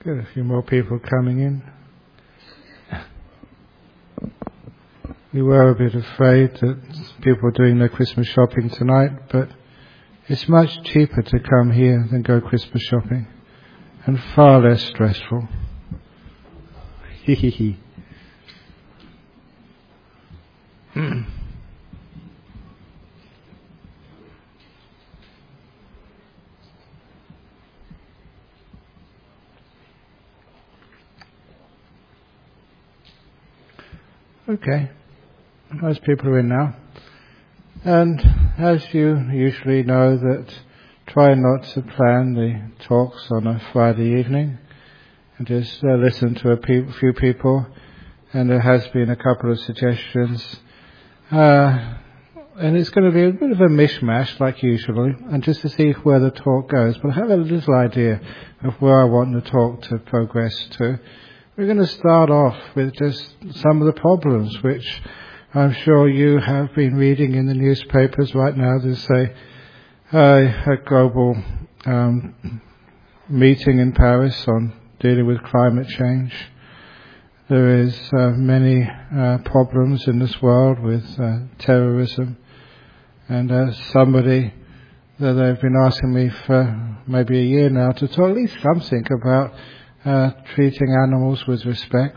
Good, a few more people coming in. We were a bit afraid that people were doing their Christmas shopping tonight, but it's much cheaper to come here than go Christmas shopping, and far less stressful. Hee. Okay, most people are in now, and as you usually know, that try not to plan the talks on a Friday evening, and just listen to a few people, and there has been a couple of suggestions, and it's going to be a bit of a mishmash like usually, and just to see where the talk goes, but I have a little idea of where I want the talk to progress to. We're going to start off with just some of the problems which I'm sure you have been reading in the newspapers right now. There's a global meeting in Paris on dealing with climate change. There is many problems in this world with terrorism. And somebody that they've been asking me for maybe a year now to talk at least something about treating animals with respect.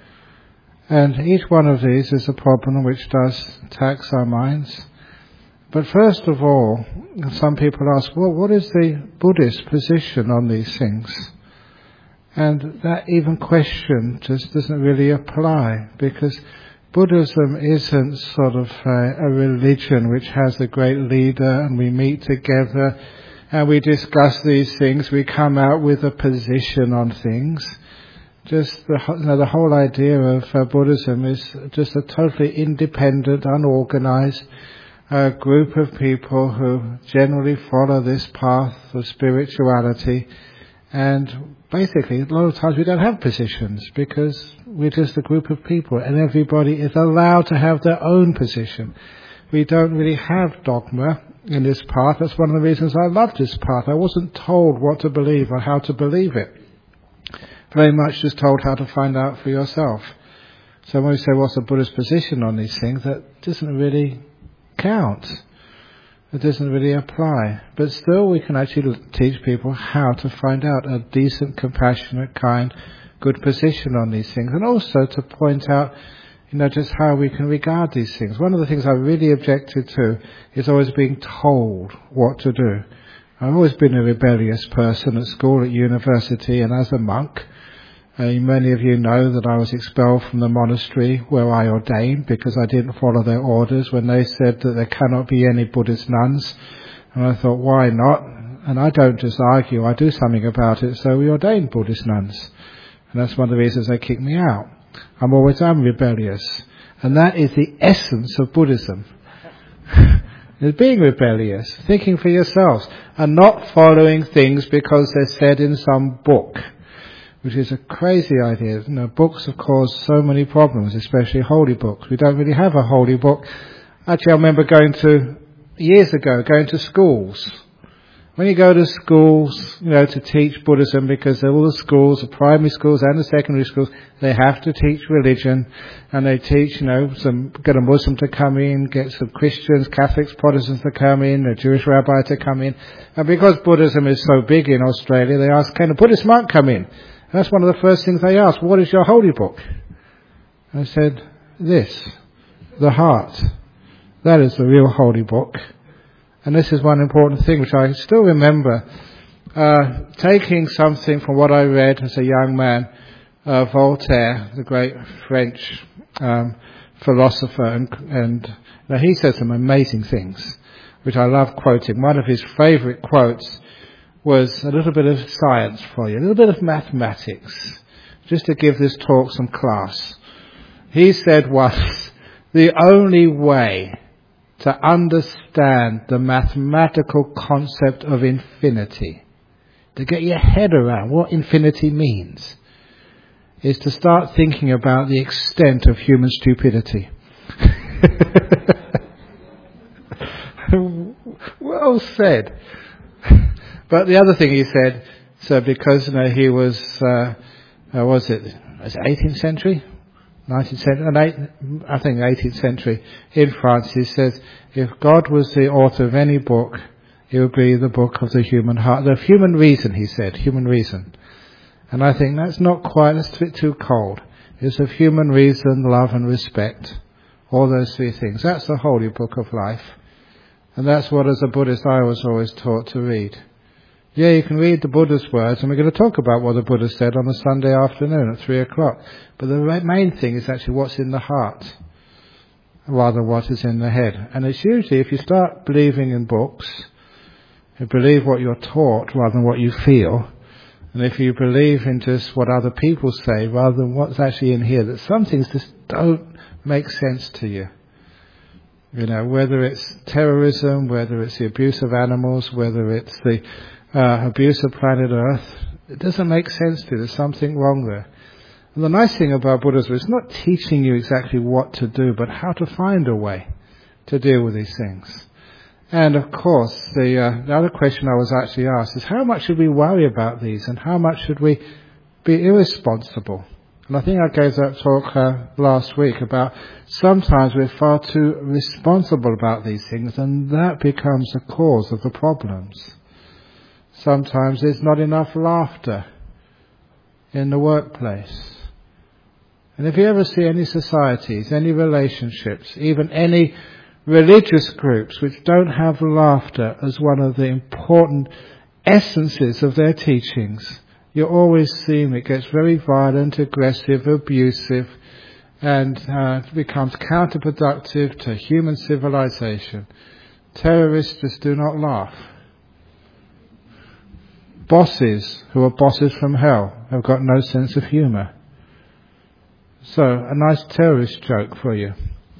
And each one of these is a problem which does tax our minds. But first of all, some people ask, well, what is the Buddhist position on these things? And that even question just doesn't really apply, because Buddhism isn't sort of a religion which has a great leader and we meet together and we discuss these things, we come out with a position on things. Just the whole idea of Buddhism is just a totally independent, unorganized group of people who generally follow this path of spirituality. And basically, a lot of times we don't have positions because we're just a group of people and everybody is allowed to have their own position. We don't really have dogma in this path. That's one of the reasons I love this path. I wasn't told what to believe or how to believe it. Very much just told how to find out for yourself. So when we say what's the Buddhist position on these things, that doesn't really count. It doesn't really apply. But still we can actually teach people how to find out a decent, compassionate, kind, good position on these things. And also to point out, just how we can regard these things. One of the things I really objected to is always being told what to do. I've always been a rebellious person at school, at university, and as a monk. Many of you know that I was expelled from the monastery where I ordained because I didn't follow their orders when they said that there cannot be any Buddhist nuns. And I thought, why not? And I don't just argue, I do something about it, so we ordained Buddhist nuns. And that's one of the reasons they kicked me out. I'm always rebellious. And that is the essence of Buddhism. Is being rebellious, thinking for yourselves, and not following things because they're said in some book, which is a crazy idea. Books have caused so many problems, especially holy books. We don't really have a holy book. Actually, I remember years ago, going to schools. When you go to schools, to teach Buddhism, because all the schools, the primary schools and the secondary schools, they have to teach religion, and they teach, get a Muslim to come in, get some Christians, Catholics, Protestants to come in, a Jewish rabbi to come in. And because Buddhism is so big in Australia, they ask, can a Buddhist monk come in? And that's one of the first things they ask, what is your holy book? And I said, this, the heart. That is the real holy book. And this is one important thing which I still remember, taking something from what I read as a young man, Voltaire, the great French philosopher, and he said some amazing things, which I love quoting. One of his favourite quotes was a little bit of science for you, a little bit of mathematics, just to give this talk some class. He said once, the only way to understand the mathematical concept of infinity, to get your head around what infinity means, is to start thinking about the extent of human stupidity. Well said. But the other thing he said, So because he was, was it 18th century? 19th century, I think 18th century in France, he says, if God was the author of any book, it would be the book of the human heart, the human reason, he said, human reason. And I think that's not quite, that's a bit too cold. It's of human reason, love and respect. All those three things. That's the holy book of life. And that's what as a Buddhist I was always taught to read. Yeah, you can read the Buddha's words, and we're going to talk about what the Buddha said on a Sunday afternoon at 3 o'clock. But the main thing is actually what's in the heart, rather than what is in the head. And it's usually, if you start believing in books, you believe what you're taught rather than what you feel, and if you believe in just what other people say rather than what's actually in here, that some things just don't make sense to you. Whether it's terrorism, whether it's the abuse of animals, whether it's the abuse of planet Earth, it doesn't make sense to you. There's something wrong there. And the nice thing about Buddhism is not teaching you exactly what to do, but how to find a way to deal with these things. And of course, the other question I was actually asked is how much should we worry about these and how much should we be irresponsible? And I think I gave that talk last week about sometimes we're far too responsible about these things, and that becomes the cause of the problems. Sometimes there's not enough laughter in the workplace. And if you ever see any societies, any relationships, even any religious groups which don't have laughter as one of the important essences of their teachings, you always see it gets very violent, aggressive, abusive, and becomes counterproductive to human civilization. Terrorists just do not laugh. Bosses who are bosses from hell have got no sense of humour. So, a nice terrorist joke for you.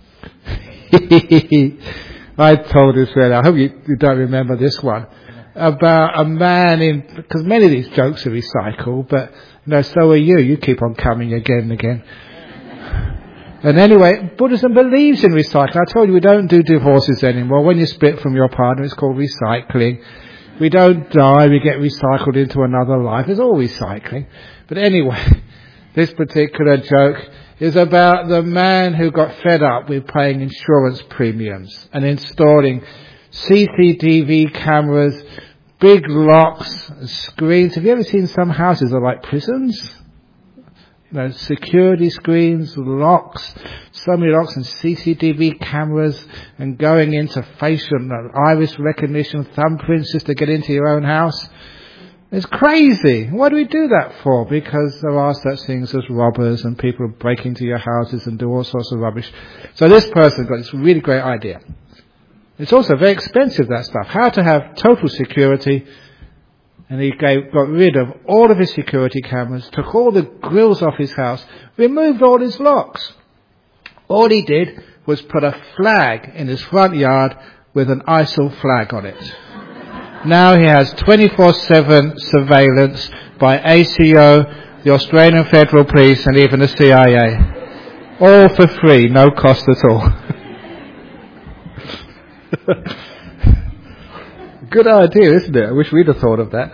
I told this really, I hope you don't remember this one, about a man because many of these jokes are recycled, but so are you keep on coming again and again. And anyway, Buddhism believes in recycling. I told you we don't do divorces anymore. When you split from your partner, it's called recycling. We don't die, we get recycled into another life. It's all recycling. But anyway, this particular joke is about the man who got fed up with paying insurance premiums and installing CCTV cameras, big locks, screens. Have you ever seen some houses that are like prisons? Security screens, locks, so many locks and CCTV cameras, and going into facial and iris recognition, thumbprints just to get into your own house. It's crazy. Why do we do that for? Because there are such things as robbers and people break into your houses and do all sorts of rubbish. So this person got this really great idea. It's also very expensive, that stuff. How to have total security. And he got rid of all of his security cameras, took all the grills off his house, removed all his locks. All he did was put a flag in his front yard with an ISIL flag on it. Now he has 24/7 surveillance by ACO, the Australian Federal Police, and even the CIA. All for free, no cost at all. Good idea, isn't it? I wish we'd have thought of that.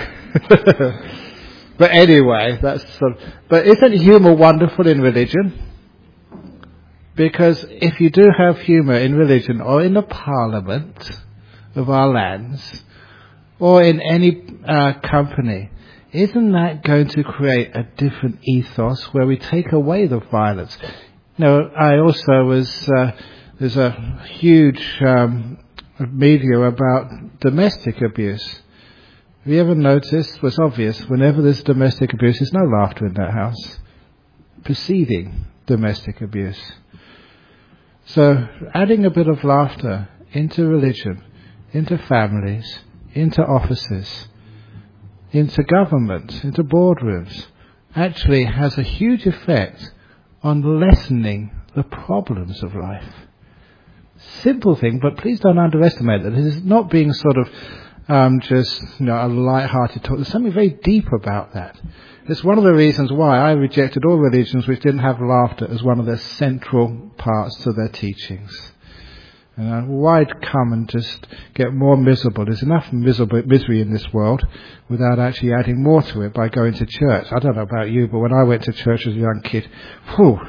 But anyway, but isn't humour wonderful in religion? Because if you do have humour in religion or in the parliament of our lands or in any company, isn't that going to create a different ethos where we take away the violence? I also was, there's a huge media about domestic abuse. Have you ever noticed? Well, it's obvious. Whenever there's domestic abuse, there's no laughter in that house. Preceding domestic abuse. So, adding a bit of laughter into religion, into families, into offices, into government, into boardrooms, actually has a huge effect on lessening the problems of life. Simple thing, but please don't underestimate that. It is not being sort of just a light-hearted talk. There's something very deep about that. It's one of the reasons why I rejected all religions which didn't have laughter as one of their central parts to their teachings. Why come and just get more miserable? There's enough misery in this world without actually adding more to it by going to church. I don't know about you, but when I went to church as a young kid, whew,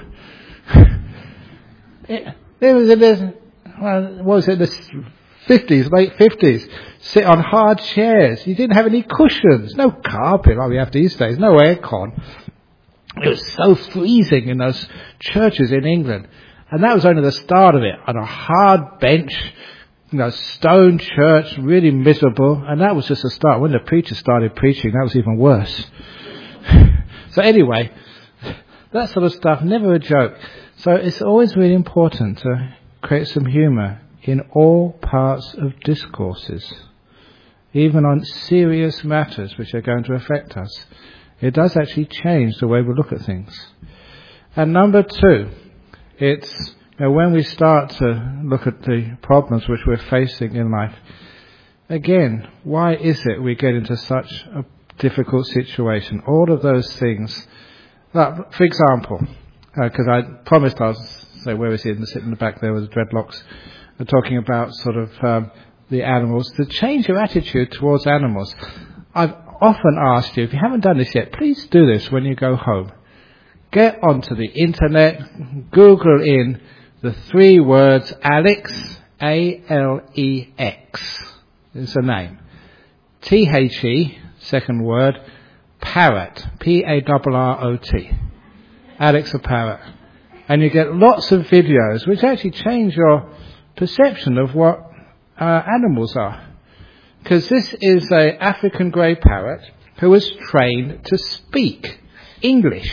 what was it, the 50s, late 50s, sit on hard chairs. You didn't have any cushions, no carpet like we have these days, no aircon. It was so freezing in those churches in England. And that was only the start of it, on a hard bench, stone church, really miserable. And that was just the start. When the preacher started preaching, that was even worse. So anyway, that sort of stuff, never a joke. So it's always really important to create some humour in all parts of discourses, even on serious matters which are going to affect us. It does actually change the way we look at things. And number 2, it's when we start to look at the problems which we're facing in life, again, why is it we get into such a difficult situation? All of those things. For example, because I promised I was, say, where is he? Sitting in the back there with the dreadlocks, talking about sort of the animals, to change your attitude towards animals. I've often asked you, if you haven't done this yet, please do this when you go home. Get onto the internet, Google in the 3 words Alex, A-L-E-X, is the name. T-H-E, second word, parrot, P-A-R-R-O-T. Alex a parrot. And you get lots of videos which actually change your perception of what animals are. Because this is an African grey parrot who was trained to speak English.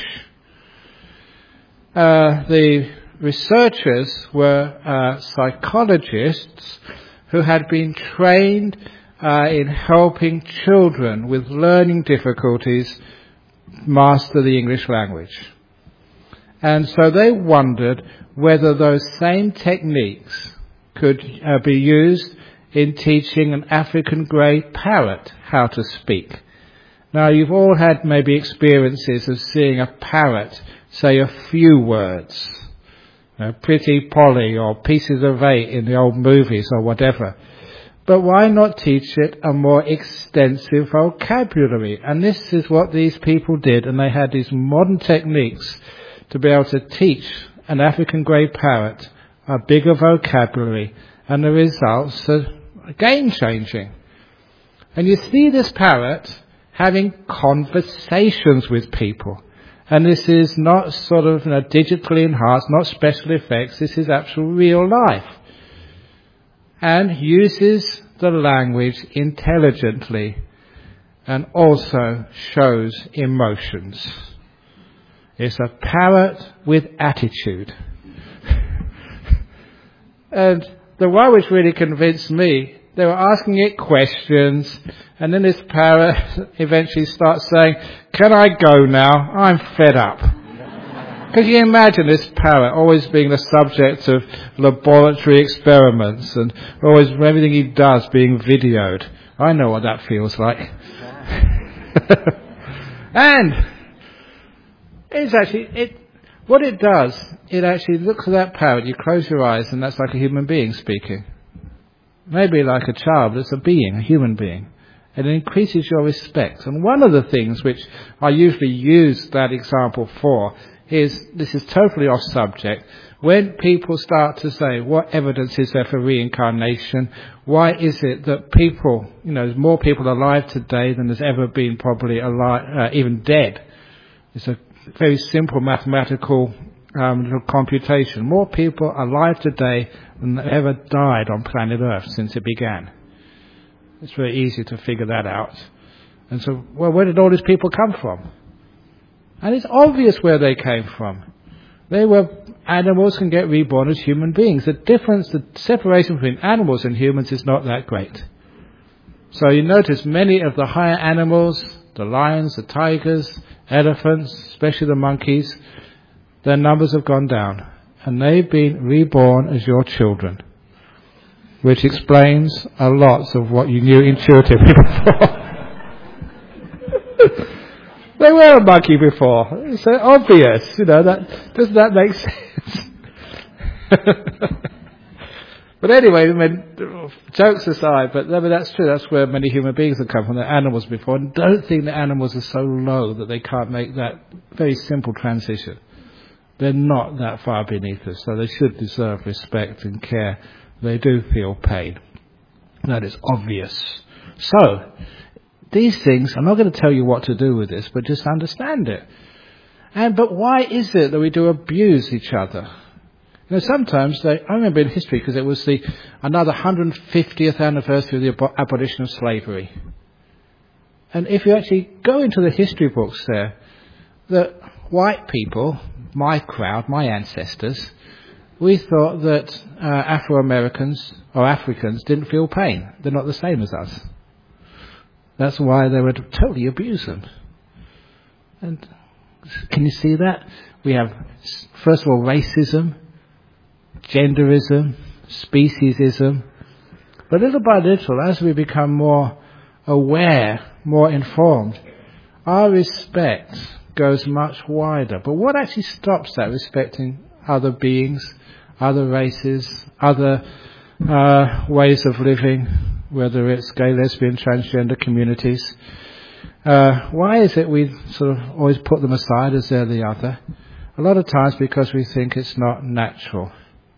The researchers were psychologists who had been trained in helping children with learning difficulties master the English language. And so they wondered whether those same techniques could be used in teaching an African grey parrot how to speak. Now, you've all had maybe experiences of seeing a parrot say a few words, Pretty Polly or Pieces of 8 in the old movies or whatever. But why not teach it a more extensive vocabulary? And this is what these people did, and they had these modern techniques to be able to teach an African grey parrot a bigger vocabulary, and the results are game-changing. And you see this parrot having conversations with people. And this is not sort of digitally enhanced, not special effects. This is actual real life. And uses the language intelligently and also shows emotions. It's a parrot with attitude. And the one which really convinced me, they were asking it questions, and then this parrot eventually starts saying, "Can I go now? I'm fed up." Because you imagine this parrot always being the subject of laboratory experiments and always everything he does being videoed. I know what that feels like. And it's actually, what it does, it actually looks at that parrot, you close your eyes and that's like a human being speaking. Maybe like a child, but it's a being, a human being. And it increases your respect. And one of the things which I usually use that example for is, this is totally off subject, when people start to say, what evidence is there for reincarnation? Why is it that people, there's more people alive today than there's ever been probably alive, even dead? It's a very simple mathematical little computation. More people alive today than ever died on planet Earth since it began. It's very easy to figure that out. And so, well, where did all these people come from? And it's obvious where they came from. Animals can get reborn as human beings. The separation between animals and humans is not that great. So you notice many of the higher animals, the lions, the tigers, elephants, especially the monkeys, their numbers have gone down. And they've been reborn as your children. Which explains a lot of what you knew intuitively before. They were a monkey before. It's so obvious, doesn't that make sense? But anyway, jokes aside, but that's true. That's where many human beings have come from, the animals before. And don't think that animals are so low that they can't make that very simple transition. They're not that far beneath us, so they should deserve respect and care. They do feel pain. That is obvious. So, these things, I'm not going to tell you what to do with this, but just understand it. But why is it that we do abuse each other? Sometimes, I remember in history, because it was another 150th anniversary of the abolition of slavery. And if you actually go into the history books there, that white people, my crowd, my ancestors, we thought that Afro-Americans or Africans didn't feel pain. They're not the same as us. That's why they would totally abuse them. And can you see that? We have, first of all, racism, genderism, speciesism. But little by little, as we become more aware, more informed, our respect goes much wider. But what actually stops that respecting other beings, other races, other ways of living, whether it's gay, lesbian, transgender communities? Why is it we sort of always put them aside as they're the other? A lot of times because we think it's not natural.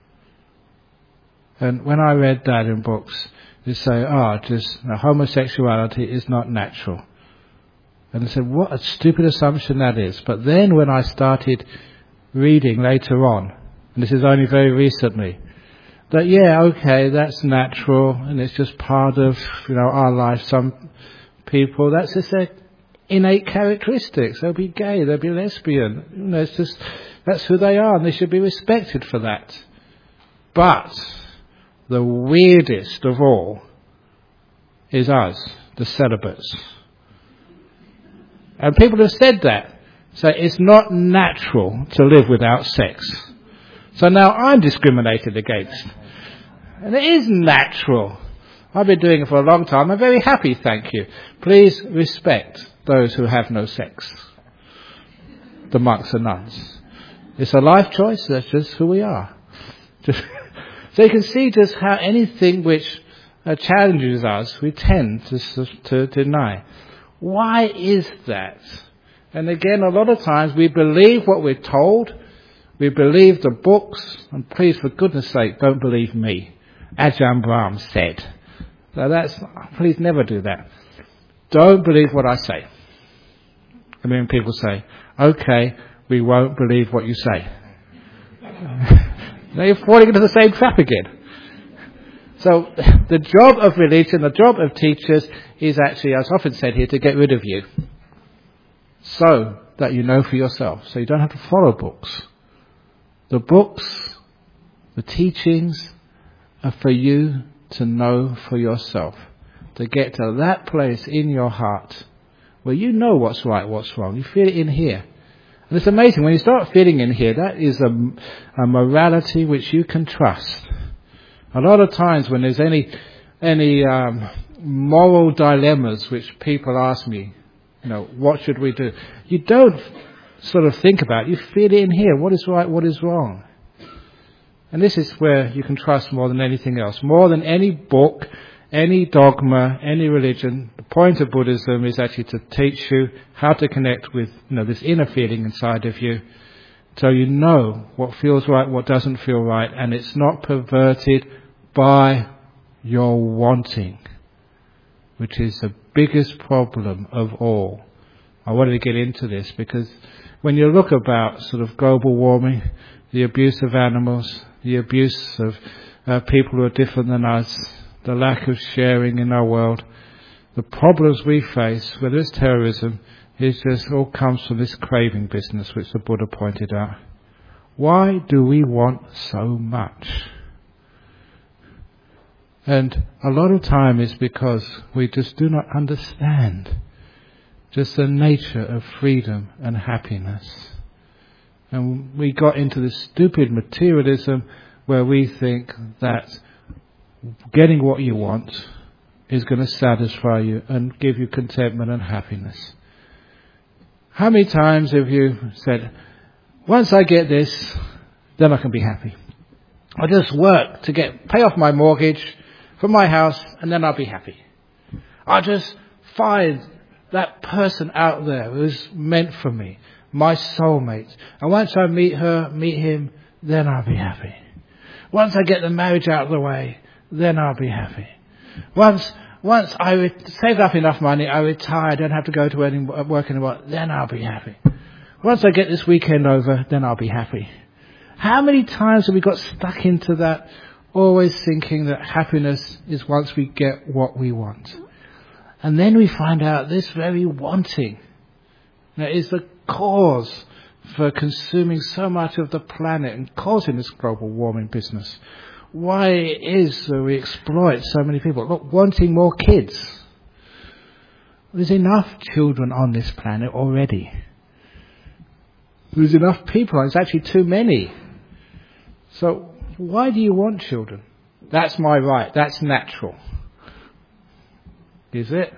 And when I read that in books, they say, homosexuality is not natural. And I said, what a stupid assumption that is. But then when I started reading later on, and this is only very recently, that that's natural and it's just part of our life. Some people, that's just their innate characteristics. They'll be gay, they'll be lesbian. It's just that's who they are, and they should be respected for that. But the weirdest of all is us, the celibates. And people have said that. So it's not natural to live without sex. So now I'm discriminated against. And it is natural. I've been doing it for a long time. I'm very happy, thank you. Please respect those who have no sex. The monks and nuns. It's a life choice. That's just who we are. So you can see just how anything which challenges us, we tend to deny. Why is that? And again, a lot of times we believe what we're told. We believe the books. And please, for goodness sake, don't believe me. Ajahn Brahm said. So please never do that. Don't believe what I say. I mean, people say, okay, we won't believe what you say. Now you're falling into the same trap again. So the job of religion, the job of teachers is actually, as often said here, to get rid of you. So that you know for yourself. So you don't have to follow books. The books, the teachings are for you to know for yourself. To get to that place in your heart where you know what's right, what's wrong. You feel it in here. And it's amazing, when you start feeling in here, that is a morality which you can trust. A lot of times when there's any moral dilemmas which people ask me, what should we do? You don't sort of think about it. You feel it in here. What is right, what is wrong? And this is where you can trust more than anything else. More than any book, any dogma, any religion. The point of Buddhism is actually to teach you how to connect with this inner feeling inside of you. So you know what feels right, what doesn't feel right. And it's not perverted by your wanting, which is the biggest problem of all. I wanted to get into this because when you look about sort of global warming, the abuse of animals, the abuse of people who are different than us, the lack of sharing in our world, the problems we face, whether it's terrorism, it just all comes from this craving business which the Buddha pointed out. Why do we want so much? And a lot of time is because we just do not understand just the nature of freedom and happiness. And we got into this stupid materialism where we think that getting what you want is going to satisfy you and give you contentment and happiness. How many times have you said, once I get this, then I can be happy? I'll just work to pay off my mortgage for my house, and then I'll be happy. I'll just find that person out there who's meant for me, my soulmate. And once I meet him, then I'll be happy. Once I get the marriage out of the way, then I'll be happy. Once I saved up enough money, I retire, I don't have to go to work anymore, then I'll be happy. Once I get this weekend over, then I'll be happy. How many times have we got stuck into that, always thinking that happiness is once we get what we want? And then we find out this very wanting is the cause for consuming so much of the planet and causing this global warming business. Why it is that we exploit so many people. Look, wanting more kids. There's enough children on this planet already. There's enough people. It's actually too many. So why do you want children? That's my right. That's natural. Is it?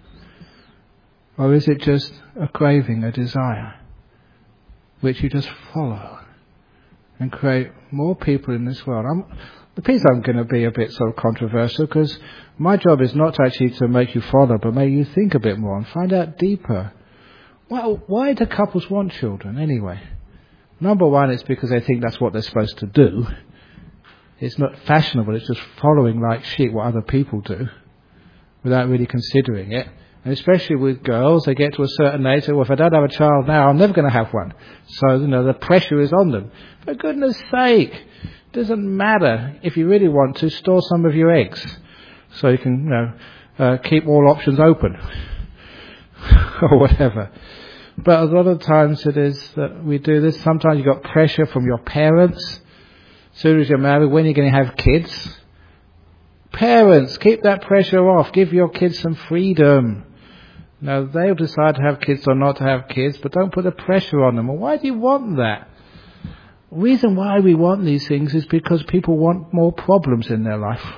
Or is it just a craving, a desire, which you just follow and create more people in this world? The piece I'm going to be a bit sort of controversial, because my job is not actually to make you follow, but make you think a bit more and find out deeper. Well, why do couples want children anyway? Number one, it's because they think that's what they're supposed to do. It's not fashionable, it's just following like sheep what other people do, without really considering it. And especially with girls, they get to a certain age, say, well, if I don't have a child now, I'm never going to have one. So, the pressure is on them. For goodness sake, it doesn't matter. If you really want to, store some of your eggs, so you can, keep all options open, or whatever. But a lot of times it is that we do this. Sometimes you've got pressure from your parents. As soon as you're married, when are you going to have kids? Parents, keep that pressure off. Give your kids some freedom. Now, they'll decide to have kids or not to have kids, but don't put the pressure on them. Well, why do you want that? The reason why we want these things is because people want more problems in their life.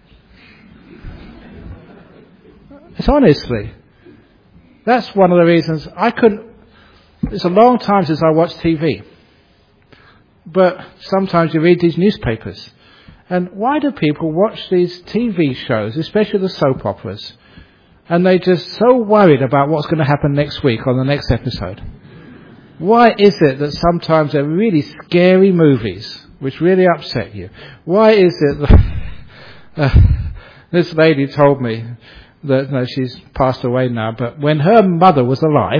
It's honestly. That's one of the reasons it's a long time since I watched TV. But sometimes you read these newspapers. And why do people watch these TV shows, especially the soap operas, and they're just so worried about what's going to happen next week on the next episode? Why is it that sometimes they're really scary movies, which really upset you? Why is it that this lady told me that, she's passed away now, but when her mother was alive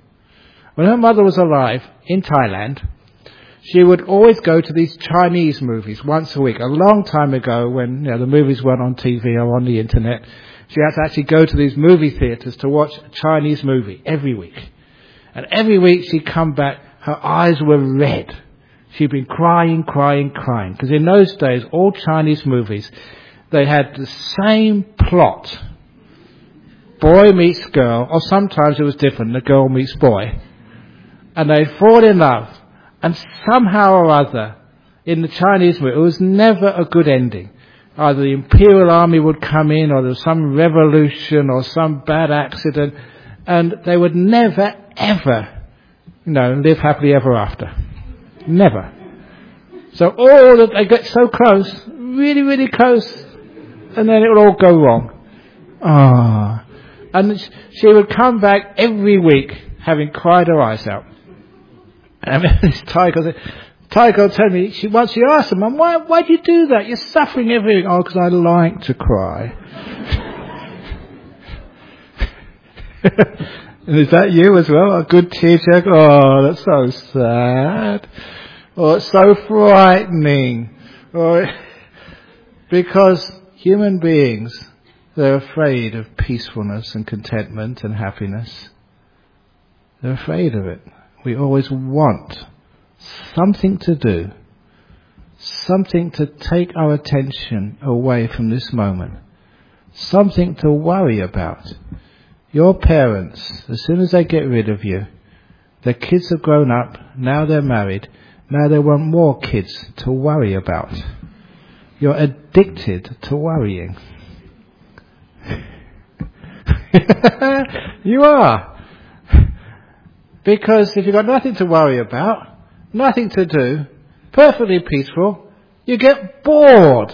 in Thailand, she would always go to these Chinese movies once a week. A long time ago, when the movies weren't on TV or on the internet, she had to actually go to these movie theatres to watch a Chinese movie every week. And every week she'd come back, her eyes were red. She'd been crying. Because in those days, all Chinese movies, they had the same plot. Boy meets girl, or sometimes it was different, the girl meets boy. And they fall in love. And somehow or other, in the Chinese movie, it was never a good ending. Either the Imperial Army would come in, or there was some revolution, or some bad accident, and they would never, ever, live happily ever after. Never. So all that they get so close, really, really close, and then it would all go wrong. And she would come back every week, having cried her eyes out. And this Thai girl told me, she asked her, Mum, why do you do that? You're suffering everything. Oh, because I like to cry. And is that you as well? A good teacher? Oh, that's so sad. Oh, it's so frightening. Oh, because human beings, they're afraid of peacefulness and contentment and happiness. They're afraid of it. We always want something to do, something to take our attention away from this moment, something to worry about. Your parents, as soon as they get rid of you, their kids have grown up, now they're married, now they want more kids to worry about. You're addicted to worrying. You are. Because if you've got nothing to worry about, nothing to do, perfectly peaceful, You get bored.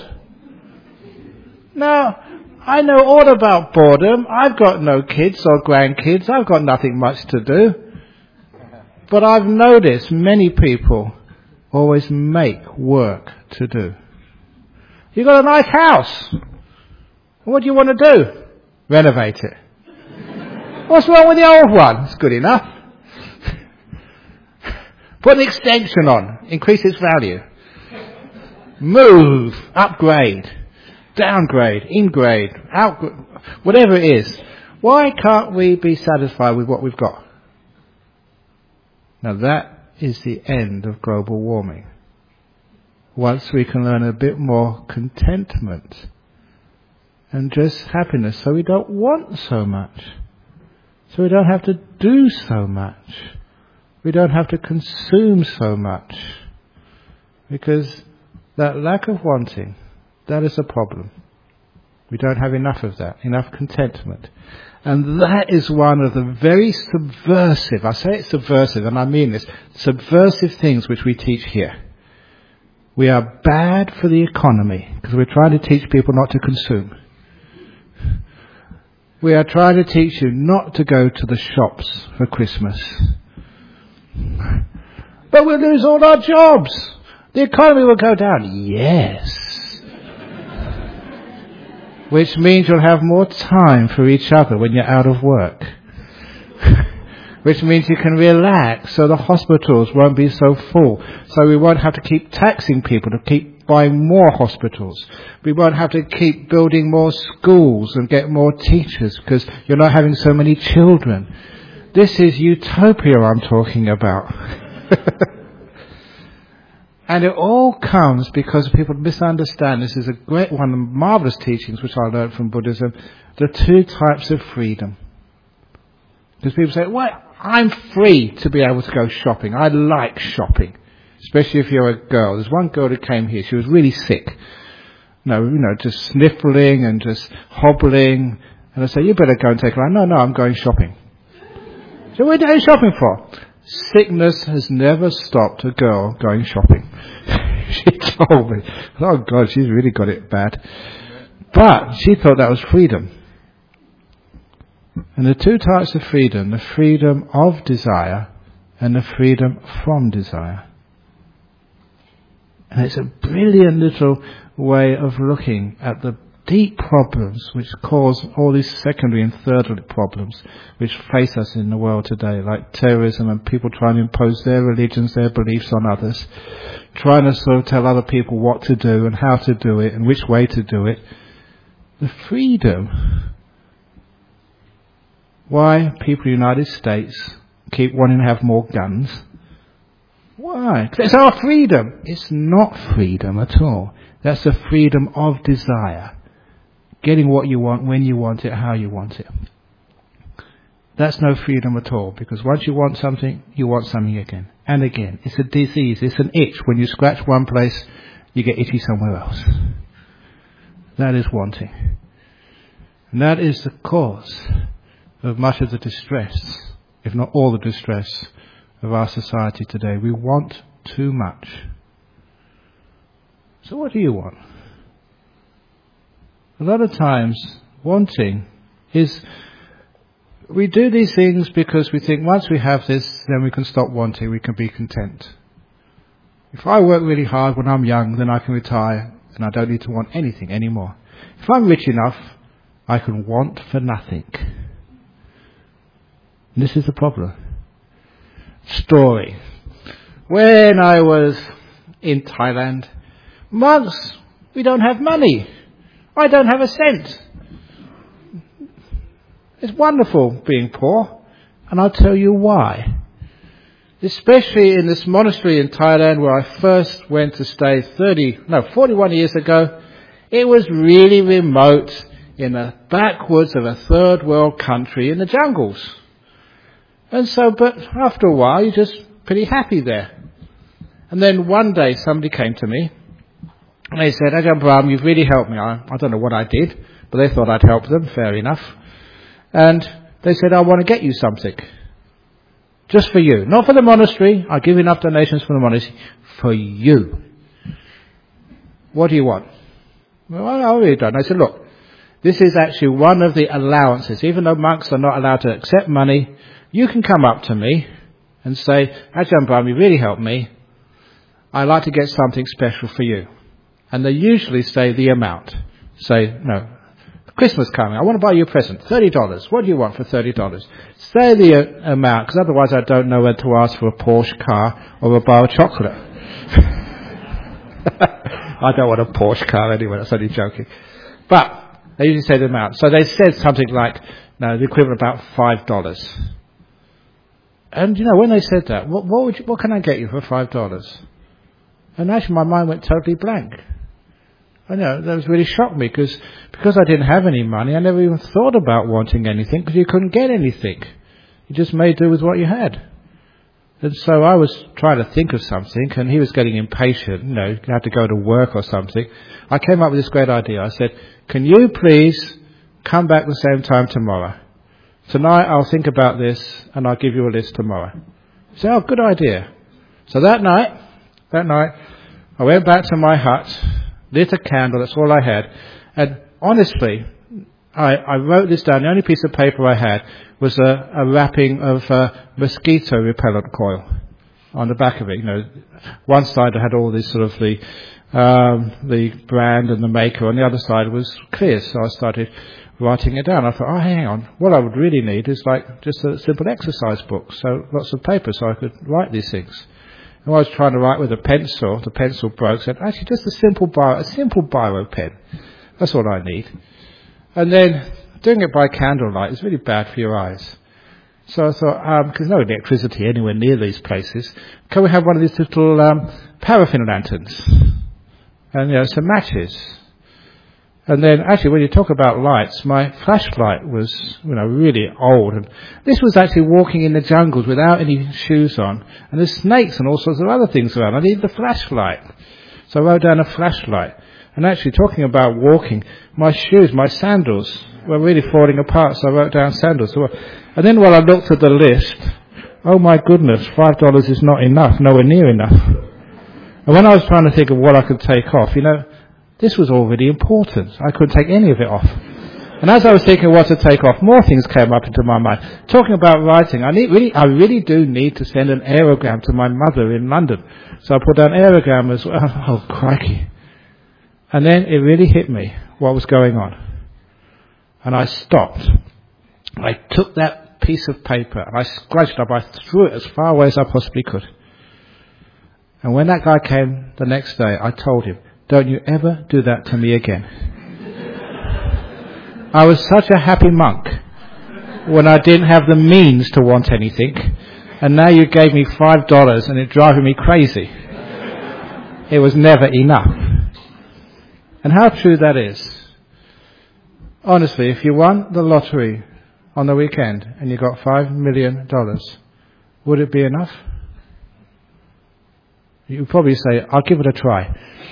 Now, I know all about boredom. I've got no kids or grandkids. I've got nothing much to do. But I've noticed many people always make work to do. You've got a nice house. What do you want to do? Renovate it. What's wrong with the old one? It's good enough. Put an extension on. Increase its value. Move. Upgrade. Downgrade. Ingrade. Outgrade. Whatever it is. Why can't we be satisfied with what we've got? Now that is the end of global warming. Once we can learn a bit more contentment and just happiness, so we don't want so much. So we don't have to do so much. We don't have to consume so much. Because that lack of wanting, that is a problem. We don't have enough of that, enough contentment. And that is one of the very subversive, I say it's subversive, and I mean this, subversive things which we teach here. We are bad for the economy, because we're trying to teach people not to consume. We are trying to teach you not to go to the shops for Christmas. But we'll lose all our jobs. The economy will go down. Yes. Which means you'll have more time for each other when you're out of work. Which means you can relax, so the hospitals won't be so full. So we won't have to keep taxing people to keep buying more hospitals. We won't have to keep building more schools and get more teachers because you're not having so many children. This is utopia I'm talking about. And it all comes because people misunderstand. This is a great one of the marvelous teachings which I learned from Buddhism. The two types of freedom. Because people say, well, I'm free to be able to go shopping. I like shopping. Especially if you're a girl. There's one girl that came here. She was really sick. Just sniffling and just hobbling. And I say, you better go and take her out. No, I'm going shopping. So what are you shopping for? Sickness has never stopped a girl going shopping. She told me. Oh God, she's really got it bad. But she thought that was freedom. And the two types of freedom, the freedom of desire and the freedom from desire. And it's a brilliant little way of looking at the deep problems which cause all these secondary and third problems which face us in the world today, like terrorism and people trying to impose their religions, their beliefs on others, trying to sort of tell other people what to do and how to do it and which way to do it. The freedom. Why people in the United States keep wanting to have more guns. Why? Because it's our freedom. It's not freedom at all. That's the freedom of desire. Getting what you want, when you want it, how you want it. That's no freedom at all, because once you want something again and again. It's a disease, it's an itch. When you scratch one place, you get itchy somewhere else. That is wanting. And that is the cause of much of the distress, if not all the distress, of our society today. We want too much. So what do you want? A lot of times, wanting is, we do these things because we think once we have this, then we can stop wanting, we can be content. If I work really hard when I'm young, then I can retire and I don't need to want anything anymore. If I'm rich enough, I can want for nothing. And this is the problem. Story. When I was in Thailand, months we don't have money. I don't have a cent. It's wonderful being poor, and I'll tell you why. Especially in this monastery in Thailand where I first went to stay 41 years ago, it was really remote in the backwoods of a third world country in the jungles. And so, but after a while, you're just pretty happy there. And then one day somebody came to me, and they said, Ajahn Brahm, you've really helped me. I don't know what I did, but they thought I'd help them, fair enough. And they said, I want to get you something. Just for you. Not for the monastery. I'll give enough donations for the monastery. For you. what do you want? Well, I really don't. I said, look, this is actually one of the allowances. Even though monks are not allowed to accept money, you can come up to me and say, Ajahn Brahm, you really helped me. I'd like to get something special for you. And they usually say the amount. Say, no, Christmas coming, I want to buy you a present, $30. What do you want for $30? Say the amount, because otherwise I don't know whether to ask for a Porsche car or a bar of chocolate. I don't want a Porsche car anyway, that's only joking. But they usually say the amount. So they said something like, no, the equivalent of about $5. And when they said that, what can I get you for $5? And actually my mind went totally blank. I know, that was really shocked me because I didn't have any money, I never even thought about wanting anything because you couldn't get anything. You just made do with what you had. And so I was trying to think of something, and he was getting impatient, you had to go to work or something. I came up with this great idea. I said, can you please come back the same time tomorrow? Tonight I'll think about this and I'll give you a list tomorrow. He said, oh, good idea. So that night, I went back to my hut, lit a candle, that's all I had. And honestly, I wrote this down. The only piece of paper I had was a wrapping of mosquito repellent coil on the back of it. One side had all this sort of the brand and the maker. On the other side was clear. So I started writing it down. I thought, hang on. What I would really need is like just a simple exercise book. So lots of paper so I could write these things. And I was trying to write with a pencil. The pencil broke. Said, actually, just a simple biro pen. That's all I need. And then doing it by candlelight is really bad for your eyes. So I thought, because no electricity anywhere near these places, can we have one of these little paraffin lanterns? And some matches. And then actually when you talk about lights, my flashlight was really old. And this was actually walking in the jungles without any shoes on. And there's snakes and all sorts of other things around. I need the flashlight. So I wrote down a flashlight. And actually talking about walking, my shoes, my sandals were really falling apart, so I wrote down sandals. And then while I looked at the list, oh my goodness, $5 is not enough, nowhere near enough. And when I was trying to think of what I could take off, this was all really important. I couldn't take any of it off. And as I was thinking what to take off, more things came up into my mind. Talking about writing, I really do need to send an aerogram to my mother in London. So I put down aerogram as well. Oh, crikey. And then it really hit me what was going on. And I stopped. I took that piece of paper and I scratched it up. I threw it as far away as I possibly could. And when that guy came the next day, I told him, don't you ever do that to me again. I was such a happy monk when I didn't have the means to want anything. And now you gave me $5 and it's driving me crazy. It was never enough. And how true that is. Honestly, if you won the lottery on the weekend and you got $5 million, would it be enough? You would probably say, I'll give it a try.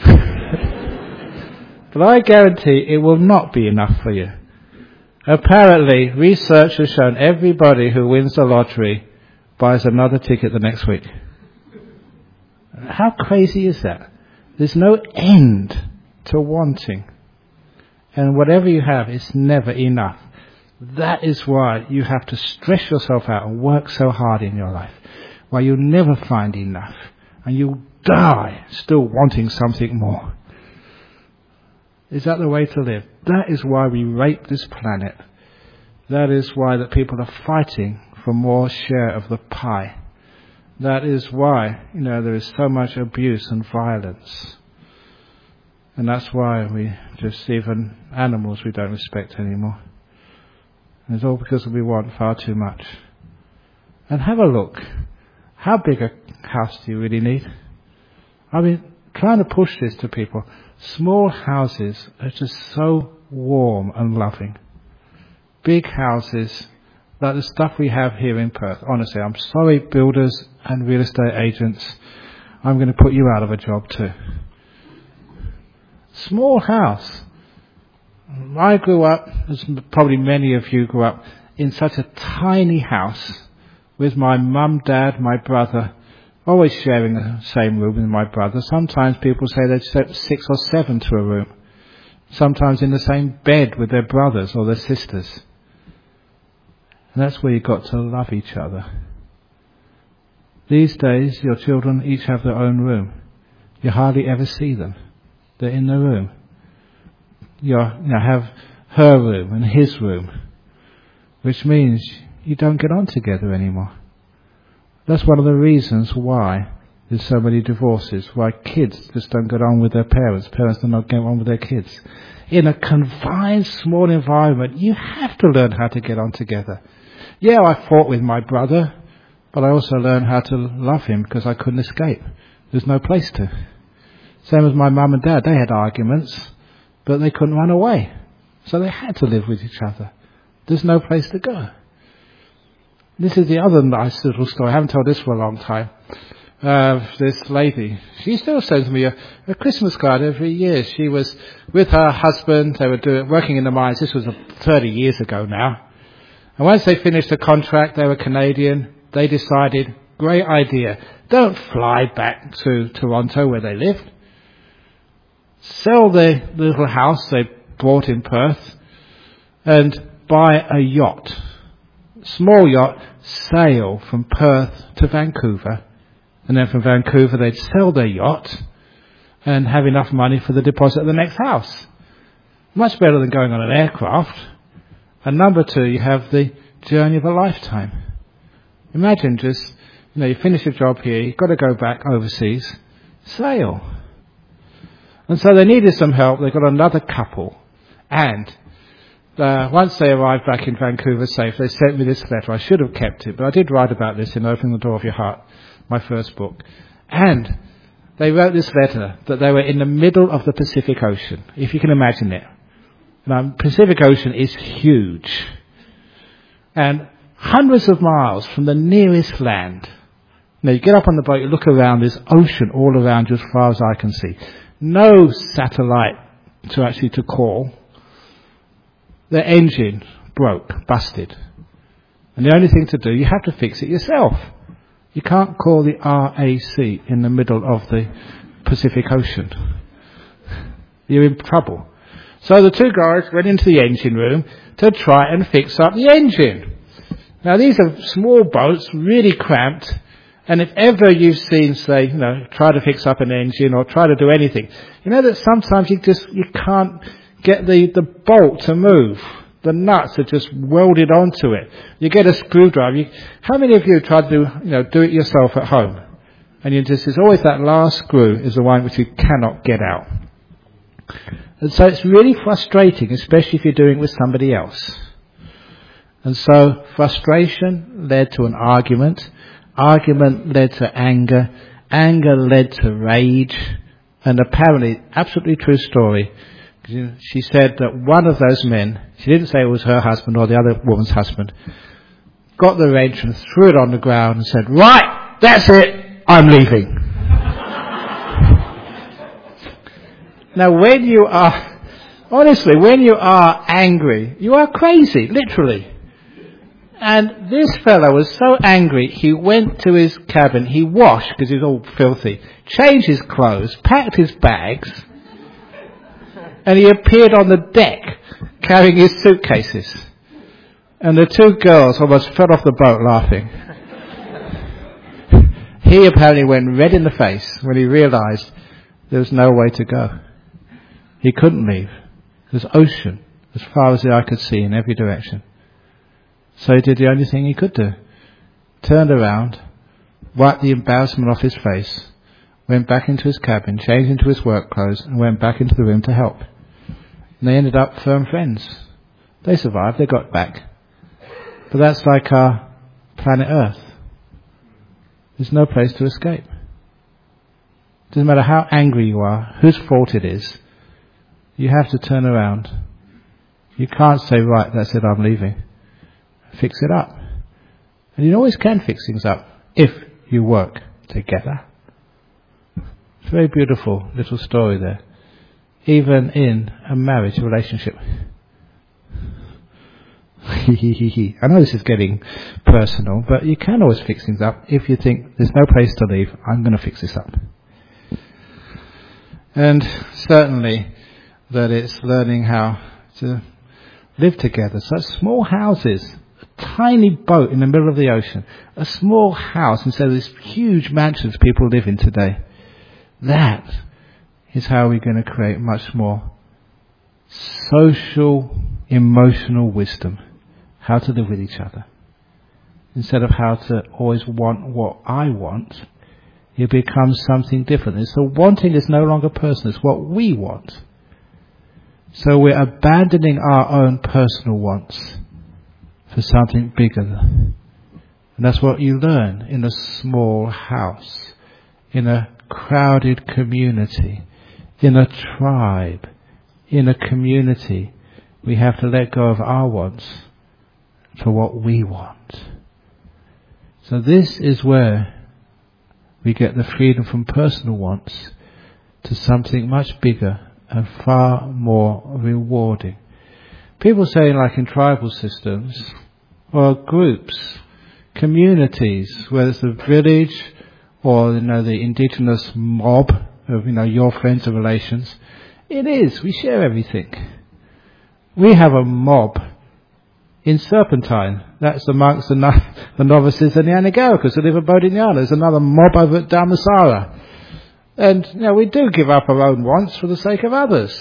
But I guarantee it will not be enough for you. Apparently, research has shown everybody who wins the lottery buys another ticket the next week. How crazy is that? There's no end to wanting. And whatever you have is never enough. That is why you have to stress yourself out and work so hard in your life. Why you'll never find enough. And you'll die still wanting something more. Is that the way to live? That is why we rape this planet. That is why that people are fighting for more share of the pie. That is why, there is so much abuse and violence. And that's why we just, even animals we don't respect anymore. And it's all because we want far too much. And have a look. How big a house do you really need? I've been trying to push this to people. Small houses are just so warm and loving. Big houses, like the stuff we have here in Perth. Honestly, I'm sorry, builders and real estate agents. I'm going to put you out of a job too. Small house. I grew up, as probably many of you grew up, in such a tiny house with my mum, dad, my brother. always sharing the same room with my brother. Sometimes people say they've slept 6 or 7 to a room. Sometimes in the same bed with their brothers or their sisters. And that's where you've got to love each other. These days, your children each have their own room. You hardly ever see them. They're in their room. You have her room and his room, which means you don't get on together anymore. That's one of the reasons why there's so many divorces, why kids just don't get on with their parents. Parents do not get on with their kids. In a confined, small environment, you have to learn how to get on together. Yeah, I fought with my brother, but I also learned how to love him because I couldn't escape. There's no place to. Same as my mum and dad, they had arguments, but they couldn't run away. So they had to live with each other. There's no place to go. This is the other nice little story. I haven't told this for a long time. This lady, she still sends me a Christmas card every year. She was with her husband. They were working in the mines. This was 30 years ago now. And once they finished the contract, they were Canadian. They decided, great idea, don't fly back to Toronto where they lived. Sell the little house they bought in Perth and buy a yacht. Small yacht, sail from Perth to Vancouver, and then from Vancouver they'd sell their yacht and have enough money for the deposit of the next house. Much better than going on an aircraft. And number 2, you have the journey of a lifetime. Imagine just, you finish your job here, you've got to go back overseas, sail. And so they needed some help. They got another couple, and once they arrived back in Vancouver safe, they sent me this letter. I should have kept it, but I did write about this in Opening the Door of Your Heart, my first book. And they wrote this letter that they were in the middle of the Pacific Ocean, if you can imagine it. Now, Pacific Ocean is huge. And hundreds of miles from the nearest land. Now, you get up on the boat, you look around, there's ocean all around you as far as I can see. No satellite to call. The engine broke, busted. And the only thing to do, you have to fix it yourself. You can't call the RAC in the middle of the Pacific Ocean. You're in trouble. So the 2 guys went into the engine room to try and fix up the engine. Now these are small boats, really cramped. And if ever you've seen, say, try to fix up an engine or try to do anything, you know that sometimes you can't get the bolt to move. The nuts are just welded onto it. You get a screwdriver. How many of you tried to do it yourself at home? And there's always that last screw is the one which you cannot get out. And so it's really frustrating, especially if you're doing it with somebody else. And so frustration led to an argument. Argument led to anger. Anger led to rage. And apparently, absolutely true story, she said that one of those men, she didn't say it was her husband or the other woman's husband, got the wrench and threw it on the ground and said, right, that's it, I'm leaving. Now when you are angry, you are crazy, literally. And this fellow was so angry, he went to his cabin, he washed, because he was all filthy, changed his clothes, packed his bags, and he appeared on the deck carrying his suitcases. And the 2 girls almost fell off the boat laughing. He apparently went red in the face when he realized there was no way to go. He couldn't leave. There's ocean as far as the eye could see in every direction. So he did the only thing he could do. Turned around, wiped the embarrassment off his face, went back into his cabin, changed into his work clothes, and went back into the room to help. And they ended up firm friends. They survived, they got back. But that's like our planet Earth. There's no place to escape. Doesn't matter how angry you are, whose fault it is, you have to turn around. You can't say, right, that's it, I'm leaving. Fix it up. And you always can fix things up if you work together. It's a very beautiful little story there. Even in a marriage relationship. I know this is getting personal, but you can always fix things up. If you think there's no place to leave, I'm going to fix this up. And certainly that it's learning how to live together. So small houses, a tiny boat in the middle of the ocean, a small house instead of these huge mansions people live in today. That is how we're going to create much more social, emotional wisdom. How to live with each other. Instead of how to always want what I want, it becomes something different. So wanting is no longer personal, it's what we want. So we're abandoning our own personal wants for something bigger. And that's what you learn in a small house, in a crowded community, in a tribe, in a community. We have to let go of our wants for what we want. So this is where we get the freedom from personal wants to something much bigger and far more rewarding. People say, like in tribal systems, or groups, communities, whether it's a village or the indigenous mob of your friends and relations, it is. We share everything. We have a mob in Serpentine. That's the monks, the novices, and the Anagaricus who live at Bodhinyana. There's another mob over at Dharmasara. And we do give up our own wants for the sake of others.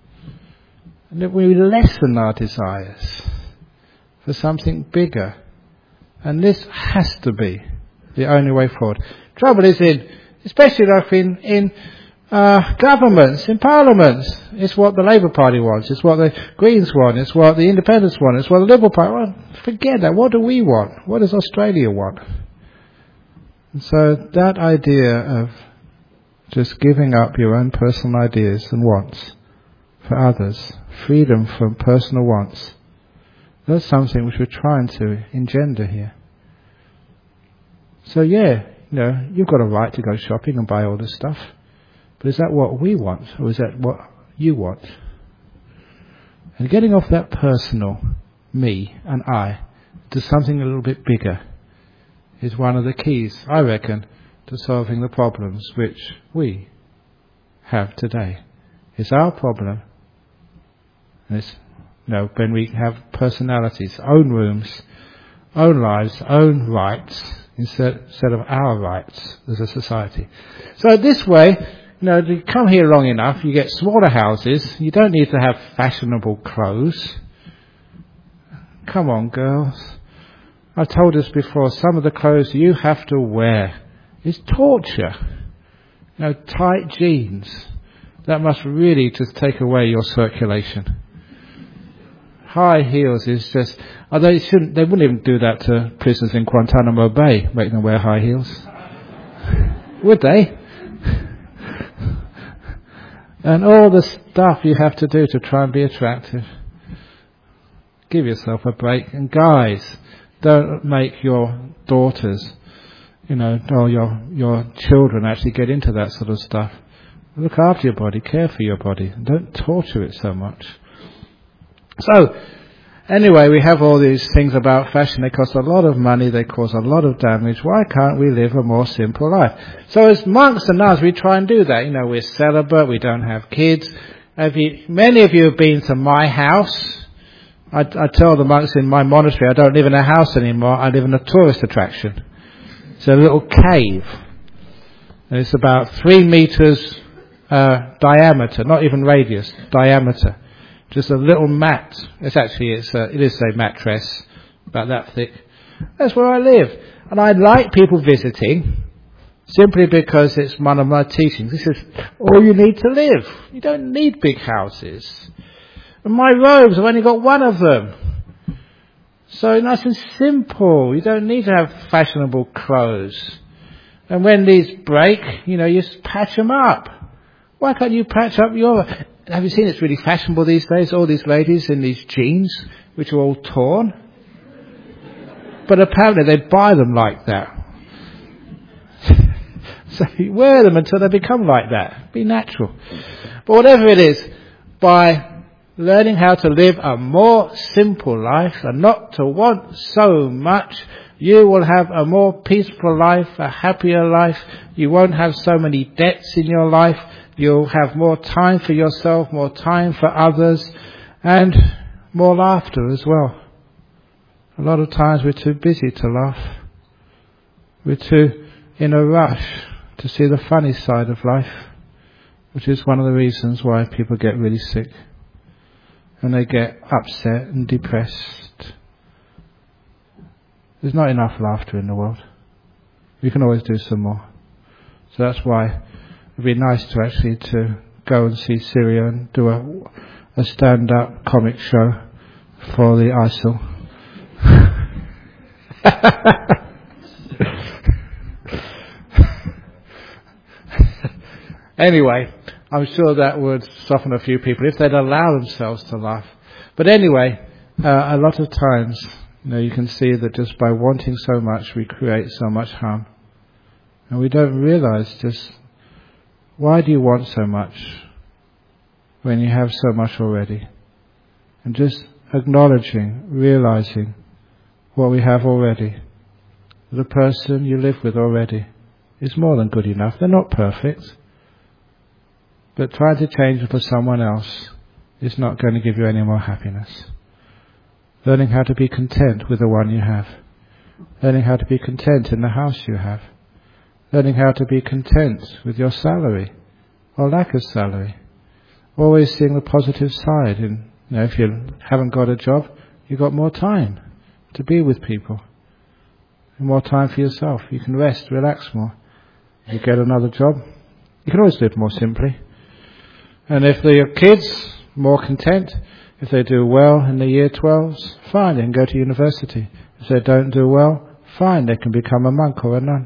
And we lessen our desires for something bigger. And this has to be the only way forward. Trouble is especially like in governments, in parliaments, it's what the Labour Party wants, it's what the Greens want, it's what the Independents want, it's what the Liberal Party want. Forget that. What do we want? What does Australia want? And so that idea of just giving up your own personal ideas and wants for others, freedom from personal wants, that's something which we're trying to engender here. So you've got a right to go shopping and buy all this stuff. But is that what we want, or is that what you want? And getting off that personal me and I to something a little bit bigger is one of the keys, I reckon, to solving the problems which we have today. It's our problem. And it's, when we have personalities, own rooms, own lives, own rights, instead of our rights as a society. So this way, you come here long enough, you get smaller houses, you don't need to have fashionable clothes. Come on, girls. I've told us before, some of the clothes you have to wear is torture. Tight jeans. That must really just take away your circulation. High heels is just... Although they wouldn't even do that to prisoners in Guantanamo Bay, make them wear high heels. Would they? And all the stuff you have to do to try and be attractive. Give yourself a break. And guys, don't make your daughters, or your children actually get into that sort of stuff. Look after your body, care for your body. Don't torture it so much. So, anyway, we have all these things about fashion. They cost a lot of money. They cause a lot of damage. Why can't we live a more simple life? So as monks and nuns, we try and do that. We're celibate. We don't have kids. Many of you have been to my house. I tell the monks in my monastery, I don't live in a house anymore. I live in a tourist attraction. It's a little cave. And it's about 3 meters diameter, not even radius, diameter. Just a little mat. It is a mattress, about that thick. That's where I live. And I like people visiting, simply because it's one of my teachings. This is all you need to live. You don't need big houses. And my robes, I've only got one of them. So nice and simple. You don't need to have fashionable clothes. And when these break, you just patch them up. Why can't you patch up your... Have you seen it's really fashionable these days, all these ladies in these jeans, which are all torn? But apparently they buy them like that. So you wear them until they become like that. Be natural. But whatever it is, by learning how to live a more simple life and not to want so much, you will have a more peaceful life, a happier life. You won't have so many debts in your life. You'll have more time for yourself, more time for others, and more laughter as well. A lot of times we're too busy to laugh. We're too in a rush to see the funny side of life, which is one of the reasons why people get really sick and they get upset and depressed. There's not enough laughter in the world. We can always do some more. So that's why it'd be nice to actually to go and see Syria and do a stand-up comic show for the ISIL. Anyway, I'm sure that would soften a few people if they'd allow themselves to laugh. But anyway, a lot of times, you can see that just by wanting so much, we create so much harm. And we don't realize just, why do you want so much when you have so much already? And just acknowledging, realizing what we have already. The person you live with already is more than good enough. They're not perfect. But trying to change for someone else is not going to give you any more happiness. Learning how to be content with the one you have. Learning how to be content in the house you have. Learning how to be content with your salary or lack of salary. Always seeing the positive side. And if you haven't got a job, you've got more time to be with people. And more time for yourself. You can rest, relax more. If you get another job, you can always live more simply. And if your kids more content, if they do well in the year 12s, fine, they can go to university. If they don't do well, fine, they can become a monk or a nun.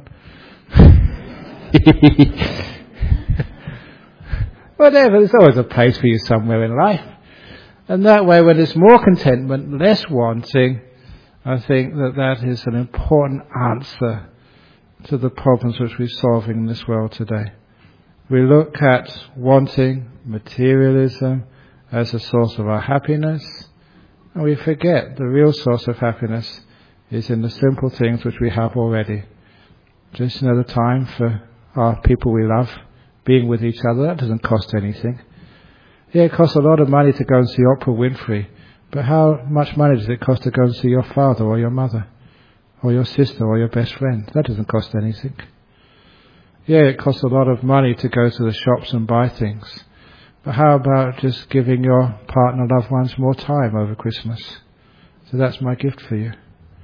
Whatever, there's always a place for you somewhere in life. And that way, when there's more contentment, less wanting, I think that is an important answer to the problems which we're solving in this world today. We look at wanting materialism as a source of our happiness, and we forget the real source of happiness is in the simple things which we have already. Just another time for our people we love, being with each other, that doesn't cost anything. Yeah, it costs a lot of money to go and see Oprah Winfrey, but how much money does it cost to go and see your father or your mother, or your sister or your best friend? That doesn't cost anything. Yeah, it costs a lot of money to go to the shops and buy things. But how about just giving your partner, loved ones more time over Christmas? So that's my gift for you.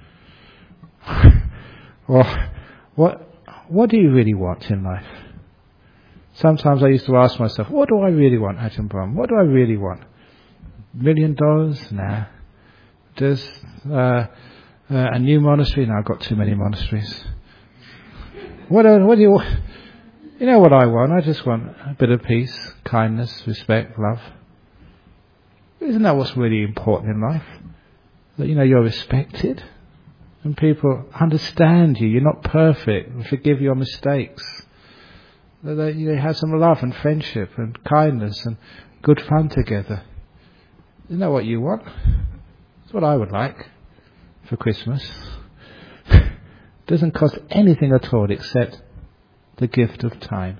Or what do you really want in life? Sometimes I used to ask myself, what do I really want, Ajahn Brahm? What do I really want? $1 million? Nah. Just a new monastery? No, I've got too many monasteries. What do you want? You know what I want? I just want a bit of peace, kindness, respect, love. Isn't that what's really important in life? That, you're respected and people understand you. You're not perfect and forgive your mistakes. That you have some love and friendship and kindness and good fun together. Isn't that what you want? That's what I would like for Christmas. Doesn't cost anything at all except the gift of time.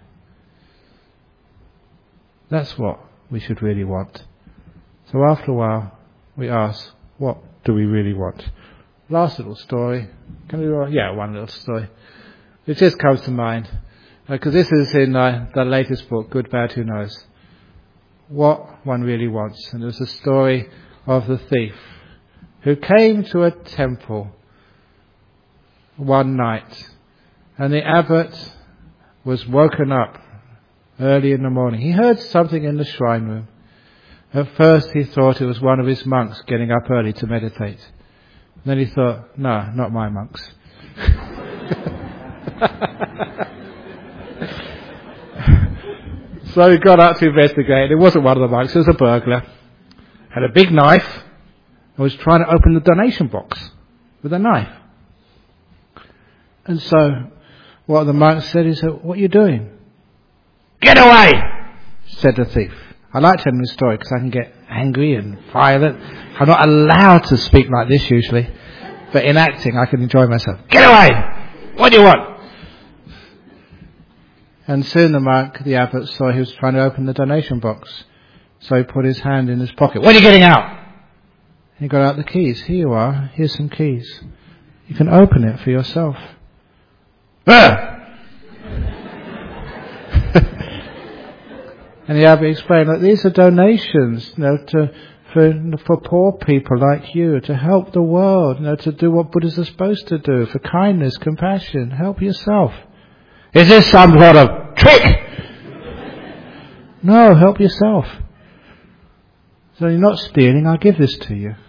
That's what we should really want. So after a while, we ask, what do we really want? Last little story. Can we? Yeah, one little story. It just comes to mind. Because this is in the latest book, Good, Bad, Who Knows? What one really wants. And there's a story of the thief who came to a temple one night, and the abbot was woken up early in the morning. He heard something in the shrine room. At first he thought it was one of his monks getting up early to meditate. Then he thought, no, not my monks. So he got up to investigate. It wasn't one of the monks, it was a burglar. Had a big knife and was trying to open the donation box with a knife. And so what the monk said, he said, what are you doing? Get away, said the thief. I like telling this story because I can get angry and violent. I'm not allowed to speak like this usually, but in acting I can enjoy myself. Get away! What do you want? And soon the monk, the abbot, saw he was trying to open the donation box. So he put his hand in his pocket. What are you getting out? He got out the keys. Here you are. Here's some keys. You can open it for yourself. And the abbot explained that these are donations, for poor people like you, to help the world, to do what Buddhists are supposed to do, for kindness, compassion. Help yourself. Is this some sort of trick? No, help yourself. So you're not stealing, I'll give this to you.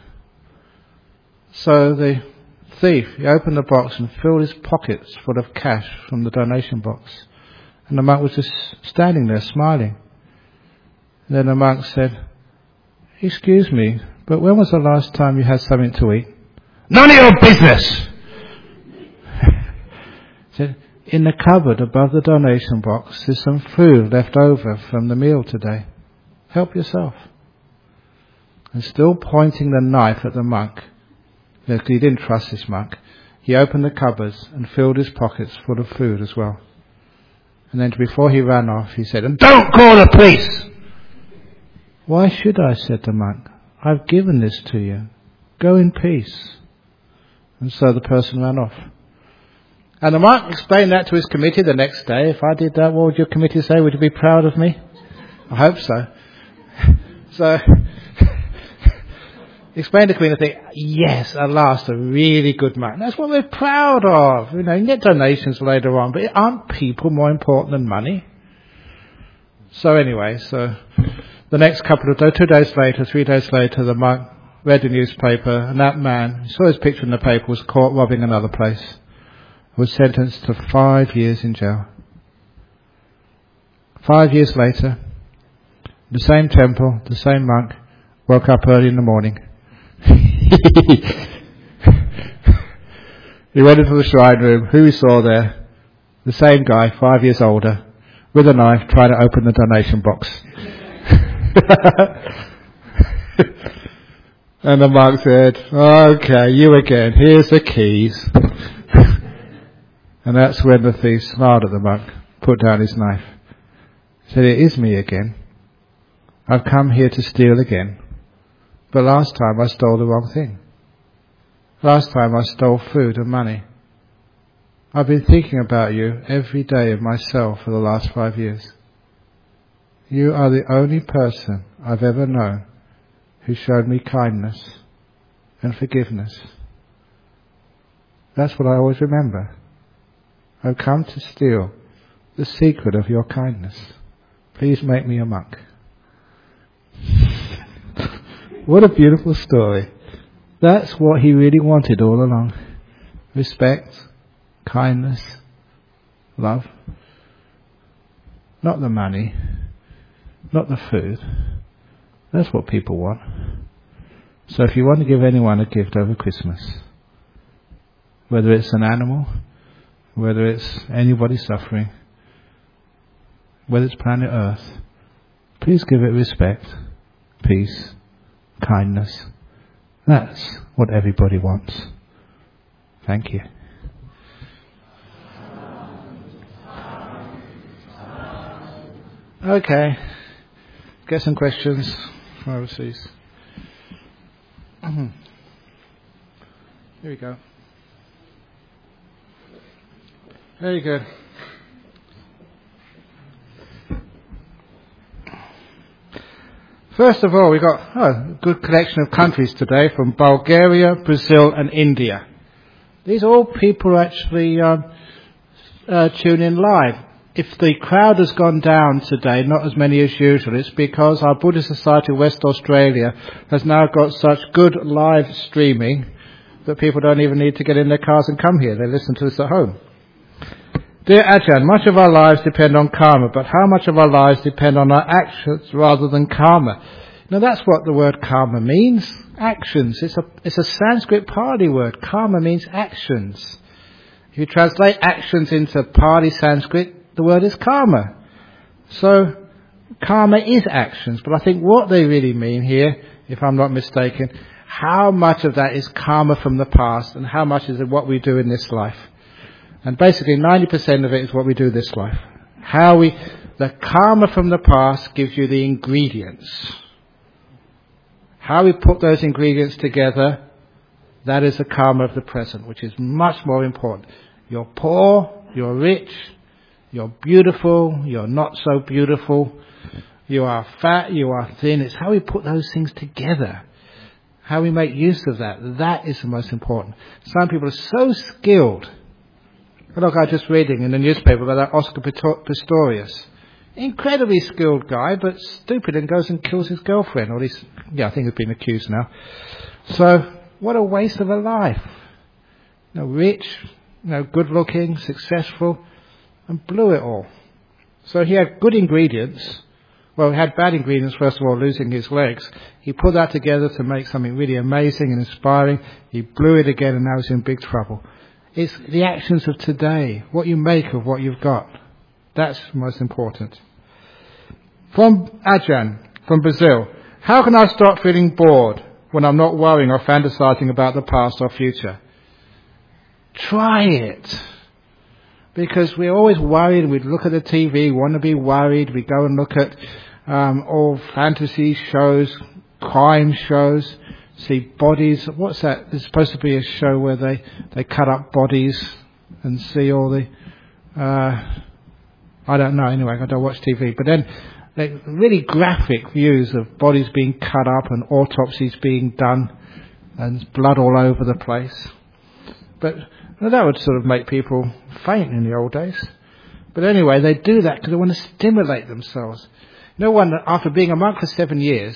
So the thief, he opened the box and filled his pockets full of cash from the donation box. And the monk was just standing there smiling. And then the monk said, excuse me, but when was the last time you had something to eat? None of your business! He said, in the cupboard above the donation box is some food left over from the meal today. Help yourself. And still pointing the knife at the monk, because he didn't trust this monk, he opened the cupboards and filled his pockets full of food as well. And then before he ran off, he said, and don't call the police! Why should I, said the monk. I've given this to you. Go in peace. And so the person ran off. And the monk explained that to his committee the next day. If I did that, what would your committee say? Would you be proud of me? I hope so. So, explained to the community, yes, at last, a really good monk. That's what we're proud of. You can get donations later on, but aren't people more important than money? So anyway, the next 2 days later, 3 days later, the monk read the newspaper, and that man, he saw his picture in the paper, was caught robbing another place. Was sentenced to 5 years in jail. 5 years later, the same temple, the same monk, woke up early in the morning. He went into the shrine room. Who he saw there? The same guy, 5 years older, with a knife, trying to open the donation box. And the monk said, okay, you again, here's the keys. And that's when the thief smiled at the monk, put down his knife. He said, it is me again. I've come here to steal again. But last time I stole the wrong thing. Last time I stole food and money. I've been thinking about you every day of myself for the last 5 years. You are the only person I've ever known who showed me kindness and forgiveness. That's what I always remember. I've come to steal the secret of your kindness. Please make me a monk. What a beautiful story. That's what he really wanted all along. Respect, kindness, love. Not the money, not the food. That's what people want. So if you want to give anyone a gift over Christmas, whether it's an animal, whether it's anybody suffering, whether it's planet Earth, please give it respect, peace, kindness. That's what everybody wants. Thank you. Okay. Get some questions from overseas. Here we go. Very good. First of all, we've got a good collection of countries today from Bulgaria, Brazil and India. These are all people who actually tune in live. If the crowd has gone down today, not as many as usual, it's because our Buddhist Society of West Australia has now got such good live streaming that people don't even need to get in their cars and come here. They listen to us at home. Dear Ajahn, much of our lives depend on karma, but how much of our lives depend on our actions rather than karma? Now that's what the word karma means. Actions. It's a Sanskrit Pali word. Karma means actions. If you translate actions into Pali Sanskrit, the word is karma. So karma is actions, but I think what they really mean here, if I'm not mistaken, how much of that is karma from the past and how much is it what we do in this life. And basically 90% of it is what we do this life. The karma from the past gives you the ingredients. How we put those ingredients together, that is the karma of the present, which is much more important. You're poor, you're rich, you're beautiful, you're not so beautiful, you are fat, you are thin. It's how we put those things together, how we make use of that. That is the most important. Some people are so skilled. Look, I was just reading in the newspaper about that Oscar Pistorius. Incredibly skilled guy, but stupid and goes and kills his girlfriend. Or at least, I think he's been accused now. So, what a waste of a life. Rich, good looking, successful, and blew it all. So he had good ingredients. Well, he had bad ingredients, first of all, losing his legs. He put that together to make something really amazing and inspiring. He blew it again and now he's in big trouble. It's the actions of today, what you make of what you've got. That's most important. From Ajahn, from Brazil. How can I stop feeling bored when I'm not worrying or fantasizing about the past or future? Try it. Because we're always worried. We look at the TV, want to be worried. We go and look at all fantasy shows, crime shows, see bodies. What's that? There's supposed to be a show where they cut up bodies and see all the... I don't know, anyway, I don't watch TV. But then, really graphic views of bodies being cut up and autopsies being done and blood all over the place. But that would sort of make people faint in the old days. But anyway, they do that because they want to stimulate themselves. After being a monk for 7 years,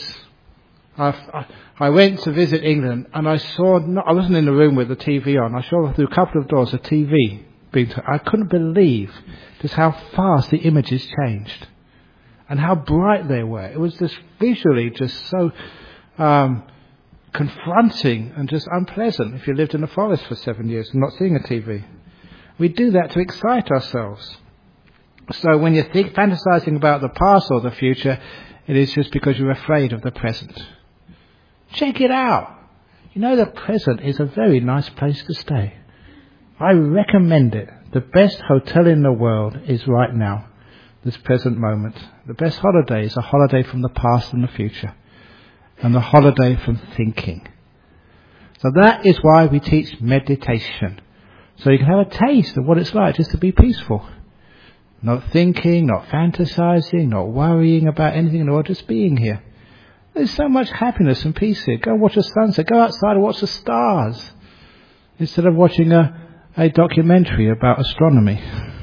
I went to visit England and I wasn't in the room with the TV on. I saw through a couple of doors a TV being I couldn't believe just how fast the images changed and how bright they were. It was just visually just so confronting and just unpleasant if you lived in the forest for 7 years and not seeing a TV. We do that to excite ourselves. So when you're fantasizing about the past or the future, it is just because you're afraid of the present. Check it out. The present is a very nice place to stay. I recommend it. The best hotel in the world is right now, this present moment. The best holiday is a holiday from the past and the future, and the holiday from thinking. So that is why we teach meditation. So you can have a taste of what it's like just to be peaceful. Not thinking, not fantasizing, not worrying about anything in the world, just being here. There's so much happiness and peace here. Go watch the sunset. Go outside and watch the stars instead of watching a documentary about astronomy.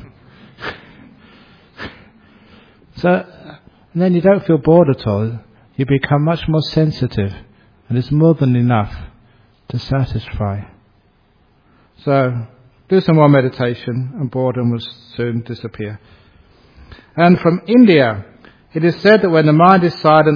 And then you don't feel bored at all. You become much more sensitive, and it's more than enough to satisfy. So do some more meditation and boredom will soon disappear. And from India, it is said that when the mind is silent,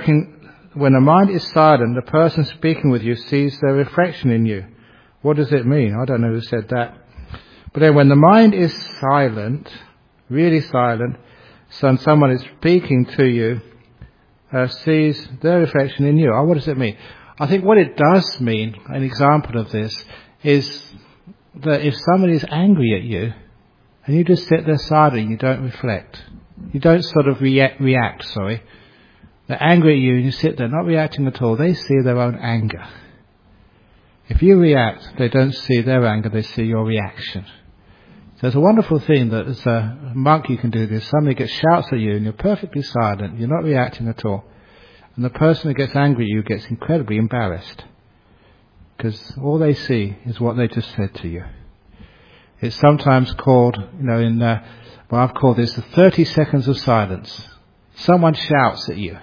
the person speaking with you sees their reflection in you. What does it mean? I don't know who said that. But then when the mind is silent, really silent, so someone is speaking to you, sees their reflection in you. What does it mean? I think what it does mean, an example of this, is that if somebody is angry at you, and you just sit there silently, you don't reflect. You don't sort of react. They're angry at you and you sit there not reacting at all. They see their own anger. If you react, they don't see their anger, they see your reaction. So it's a wonderful thing that as a monk you can do this. Somebody shouts at you and you're perfectly silent, you're not reacting at all. And the person who gets angry at you gets incredibly embarrassed. Because all they see is what they just said to you. It's sometimes called, I've called this the 30 seconds of silence. Someone shouts at you.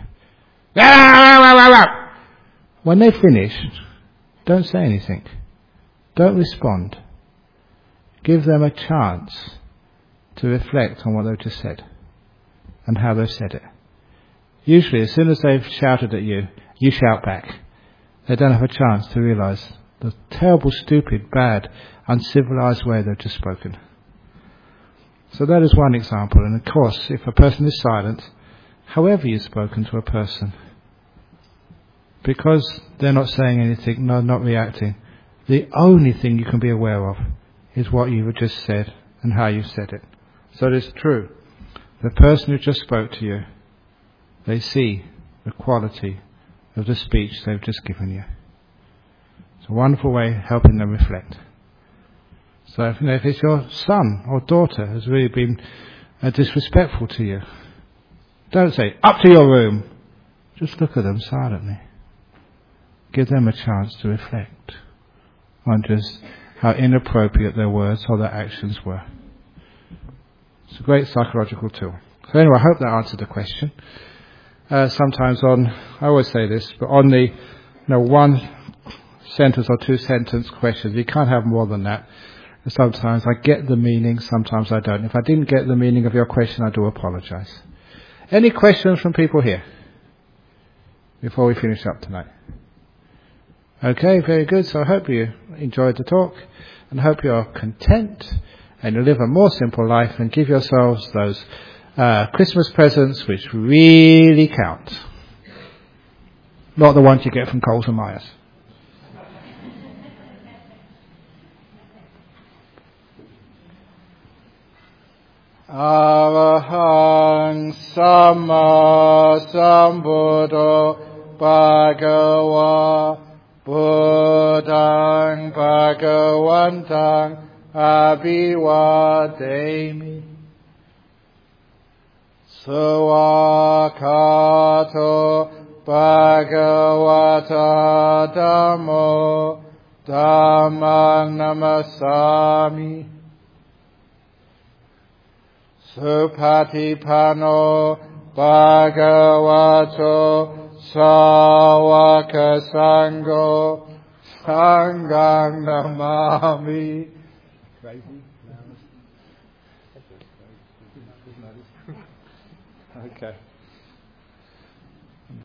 When they finish, don't say anything. Don't respond. Give them a chance to reflect on what they've just said and how they've said it. Usually, as soon as they've shouted at you, you shout back. They don't have a chance to realise the terrible, stupid, bad, uncivilized way they've just spoken. So that is one example. And of course, if a person is silent, however you've spoken to a person. Because they're not saying anything, not reacting, the only thing you can be aware of is what you've just said and how you said it. So it is true. The person who just spoke to you, they see the quality of the speech they've just given you. It's a wonderful way of helping them reflect. So if it's your son or daughter has really been disrespectful to you, don't say, up to your room. Just look at them silently. Give them a chance to reflect on just how inappropriate their words or their actions were. It's a great psychological tool. So anyway, I hope that answered the question. Sometimes I always say this, but on the one sentence or two sentence questions, you can't have more than that. Sometimes I get the meaning, sometimes I don't. If I didn't get the meaning of your question, I do apologize. Any questions from people here before we finish up tonight? Okay, very good. So I hope you enjoyed the talk and hope you're content and you live a more simple life and give yourselves those Christmas presents which really count. Not the ones you get from Coles and Myers. Arahang Sama Sambuddho Bhagava Buddhang Bhagavantang Abhivademi Sawakato Bhagavata Dhammo Dhammang Namasami Supatipano Bhagavato Sawaka Sangho Sanghang Namami. Crazy? Okay.